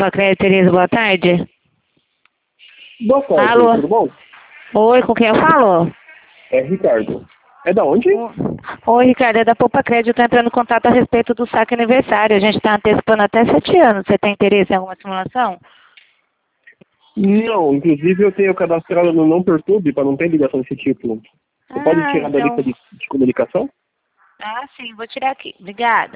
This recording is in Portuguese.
Poupa Crédito, Tereza, boa tarde. Boa tarde, Alô? tudo bom? Oi, com quem eu falo? É Ricardo. É da onde? Oi, Ricardo, é da Poupa Crédito, eu tô entrando em contato a respeito do saque aniversário. A gente tá antecipando até 7 anos. Você tem interesse em alguma simulação? Não, inclusive eu tenho cadastrado no Não Perturbe para não ter ligação desse tipo. Você pode tirar da Então... lista de comunicação? Ah, sim, vou tirar aqui. Obrigada.